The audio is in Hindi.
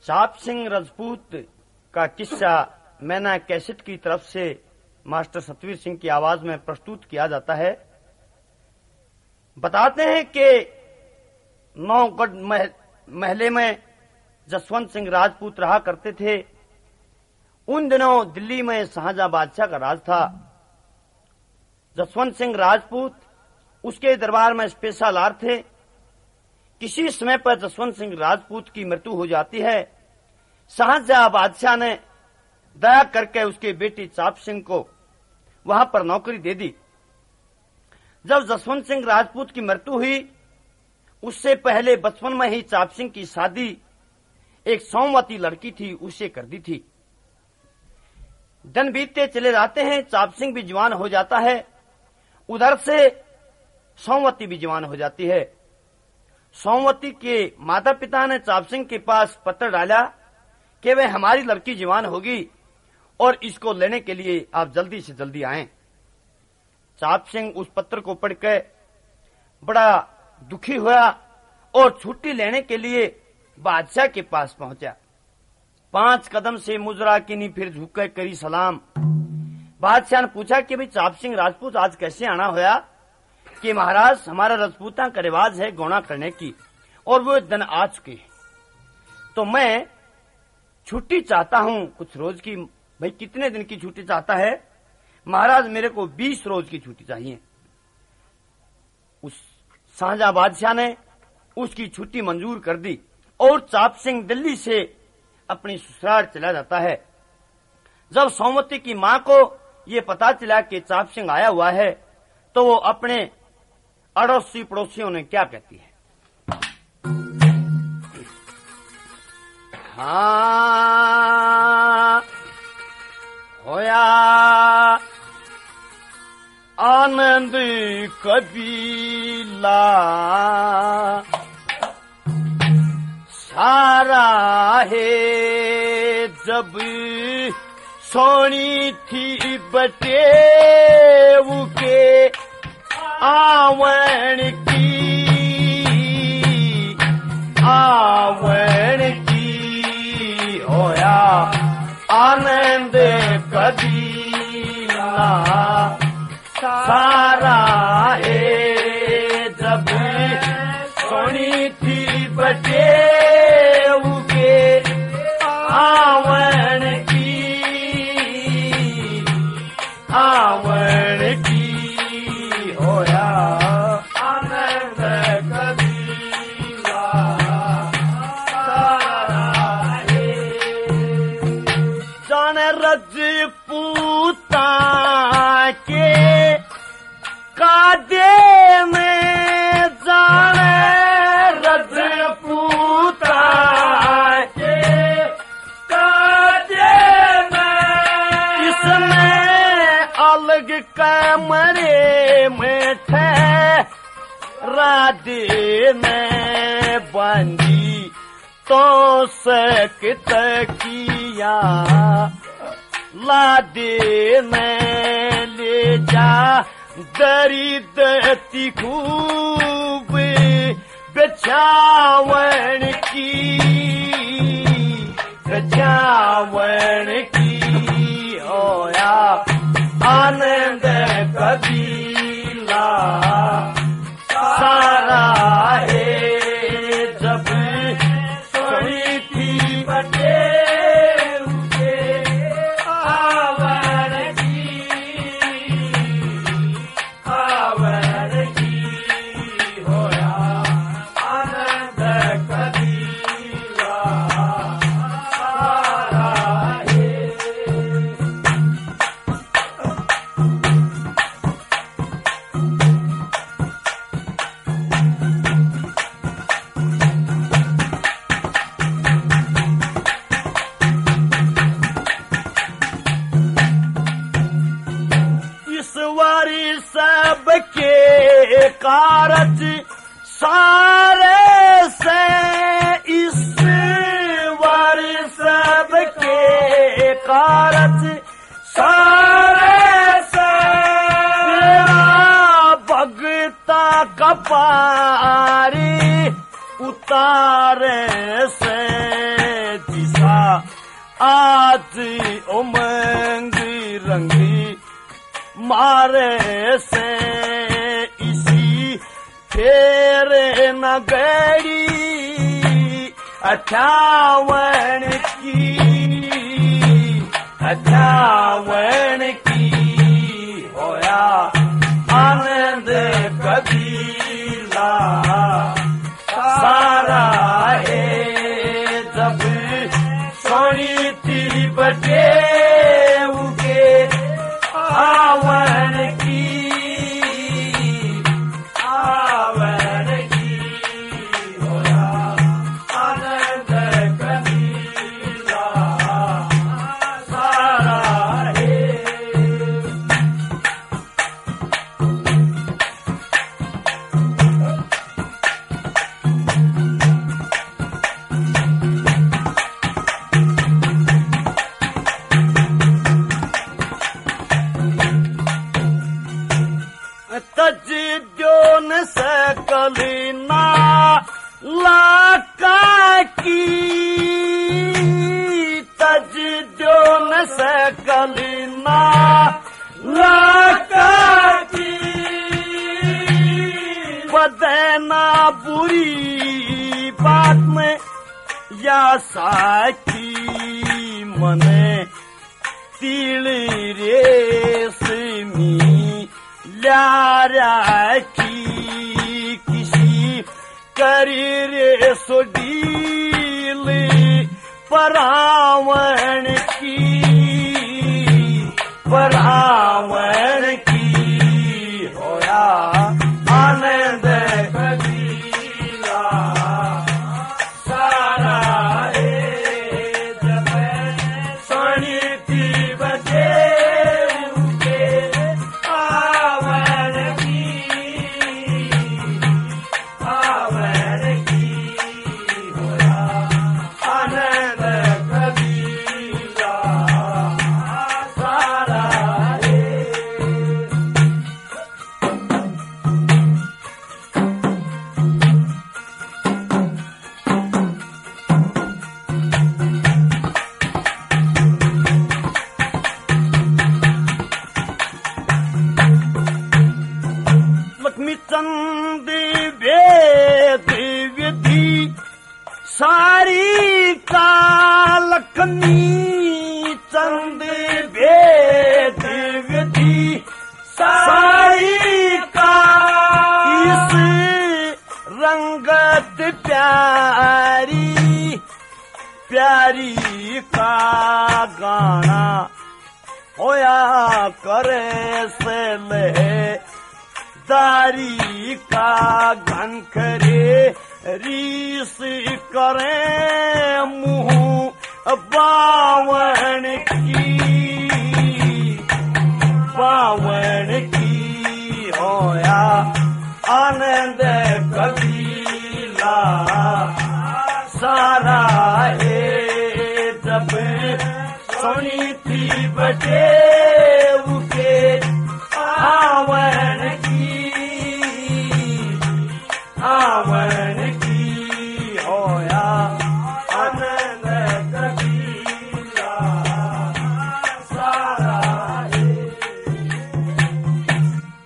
चाप सिंह राजपूत का किस्सा मैना कैसेट की तरफ से मास्टर सतवीर सिंह की आवाज में प्रस्तुत किया जाता है। बताते हैं कि नौगढ़ महले में जसवंत सिंह राजपूत रहा करते थे। उन दिनों दिल्ली में शाहजहां बादशाह का राज था। जसवंत सिंह राजपूत उसके दरबार में पेशालार थे। किसी समय पर जसवंत सिंह राजपूत की मृत्यु हो जाती है। शाहजहां बादशाह ने दया करके उसके बेटी चाप सिंह को वहां पर नौकरी दे दी। जब जसवंत सिंह राजपूत की मृत्यु हुई, उससे पहले बचपन में ही चाप सिंह की शादी एक सौमवती लड़की थी उससे कर दी थी। दिन बीतते चले जाते हैं, चाप सिंह भी जवान हो जाता है, उधर से सौमवती भी जवान हो जाती है। सौमवती के माता पिता ने चाप सिंह के पास पत्र डाला कि वह हमारी लड़की जवान होगी और इसको लेने के लिए आप जल्दी से जल्दी आएं। चाप सिंह उस पत्र को पढ़कर बड़ा दुखी हुआ और छुट्टी लेने के लिए बादशाह के पास पहुंचा। 5 कदम से मुजरा किनी फिर झुककर करी सलाम। बादशाह ने पूछा कि भाई चाप सिंह राजपूत आज कैसे आना होया? कि महाराज हमारा राजपूता का रिवाज है गौना करने की और वो दिन आ चुके हैं, तो मैं छुट्टी चाहता हूं कुछ रोज की। भाई कितने दिन की छुट्टी चाहता है? महाराज मेरे को 20 रोज की छुट्टी चाहिए। उस शाहजहां बादशाह ने उसकी छुट्टी मंजूर कर दी और चाप सिंह दिल्ली से अपनी ससुराल चला जाता है। जब सौमवती की मां को ये पता चला कि चाप सिंह आया हुआ है, तो वो अपने अड़ोसी पड़ोसियों ने क्या कहती है, हाँ होया आनंद कबीला सारा है जब सोनी थी बटेव के आवण की होया आनंद कबीला सारा है जब सोनी थी बटेव के आवण की होया आनंद कबीला सारा है। जान रजपूता के कादे में जाने रजपूता के कादे में इसमें अलग कमरे में ठहरा देने बंदी तो सकत किया ला देने ले जा दरिद्रती खूब बचावन की होया आनंद कबीला सारा है जब सोनी थी बटेव के आवण की होया आनंद कबीला सारा है। ईश्वरी सबके कारज सारे से ईश्वर सबके कारज सारे से भगता कपारी उतारे से आज उमंग रंगी मारे से इसी फेरे न गड़ी 58 की होया आनंद कबीला सारा है जब सोनी थी बटे उगे आवन की होया आनंद कबीला सारा है। तज जो न सकली ना लाका की तज जो न सकली ना लाका की बदना बुरी बात में या साकी मने तिली रेशमी ल्यारा की किसी करी रे सोडील परावण की होया आनंद कबीला सारा है जब सोनी थी बजे चंद वेद विधि सारी का लक्ष्मी चंद वेद विधि सारी का इस रंगत प्यारी प्यारी का गाना होया करे से ले दारी का घन करे रीस करे मुँह बावण की होया आनंद कबीला सारा है जब सोनी थी बटे